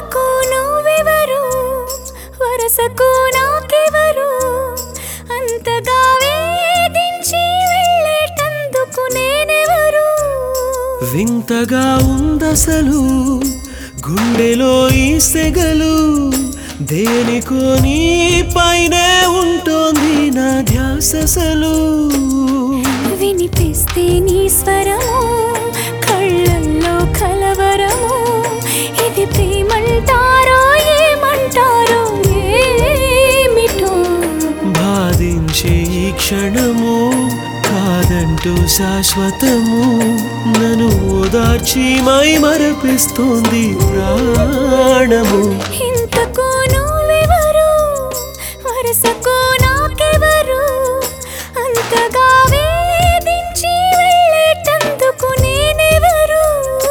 అంతకు నువ్వెవరు వరసకు నాకెవరు అంతగా వేధించి వెళ్ళేటందుకు నేనెవరు వింతగా ఉందసలు గుండెలో ఈ సెగలు దేనికో నీ పైనే ఉంటోంది నా ధ్యాసలు వినిపిస్తే నీ స్వరము కళ్ళల్లో కలవరము ఇది ప్రేమంటారో ఏమంటారో ఏమిటో బాధించే ఈ క్షణము కాదంటూ శాశ్వతము నన్ను ఓదార్చి మై మరపిస్తోంది ప్రాణము ఇంతకు నువ్వెవరు వరసకు నాకెవరు అంతగా వేధించి వెళ్ళేటందుకు నేనెవరు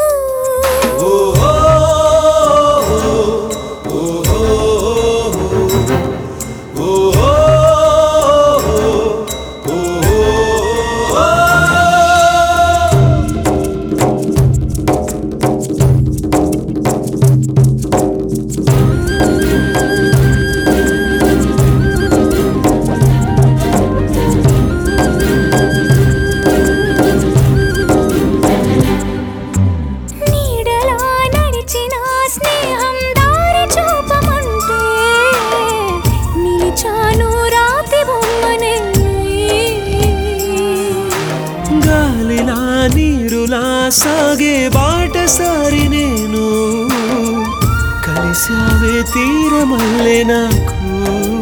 గాలిలా నీరులా సాగే బాటసారి నేను కలిసావే తీరమల్లే నాకు